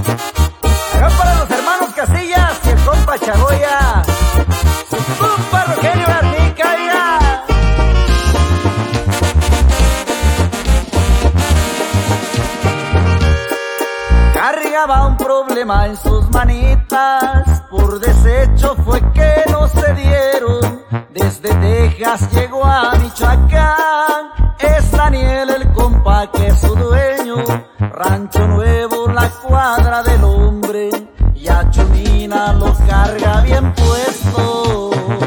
Acá para los hermanos Casillas y el compa Chagoya, su compa Rogelio Garnica, ya. Cargaba un problema en sus manitas, por desecho fue que no se dieron. Desde Texas llegó a Michoacán, es Daniel el compa que es su dueño. Rancho Nuevo, la cuadra del hombre, y a Chumina lo carga bien puesto.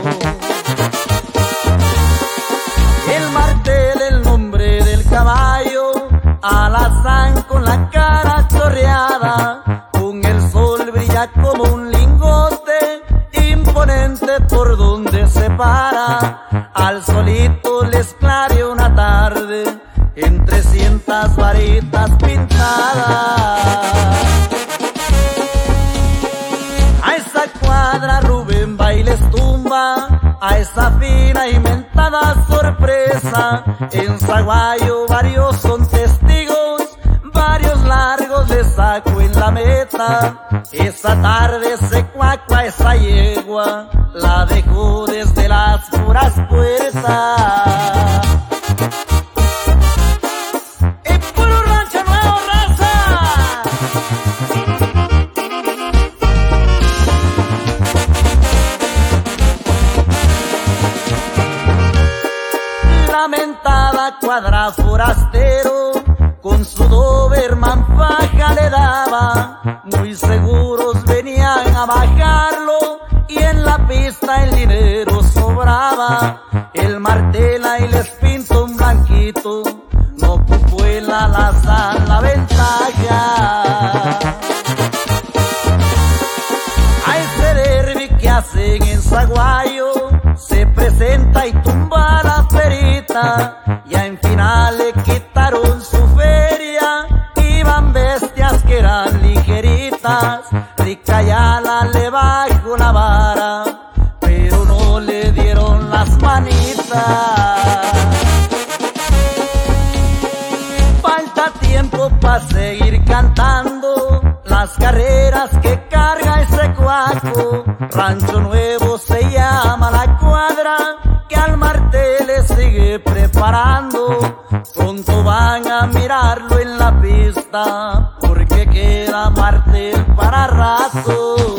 El martel, el nombre del caballo, alazán con la cara chorreada, con el sol brilla como un lingote, imponente por donde se para. Al solito les clareó una tarde, en 300 varitas pintadas. A esa cuadra Rubén va y les tumba, a esa fina y mentada sorpresa. En Zaguayo varios son testigos, varios largos le saco en la meta. Esa tarde se cuacua esa yegua, la dejó desde las puras puertas. ¡Y puro Rancho Nuevo, raza! Lamentada cuadra forastero, con su Doberman faja le daba. Muy seguros venían a bajarlo, y en la pista el dinero sobraba. El martela y les pinto un blanquito, no cupo el alazán la ventaja. A ese derbi que hacen en Zaguayo, se presenta y tumba la ferita. Ya en final le quitaron su feria, iban bestias que eran ligeritas. Ricayala le bajó la vara, pero no le dieron las manitas. Falta tiempo para seguir cantando las carreras que carga ese cuaco. Rancho Nuevo se llama la cuadra, que al martel le sigue preparando. Pronto van a mirarlo en la pista, porque queda martel para rato.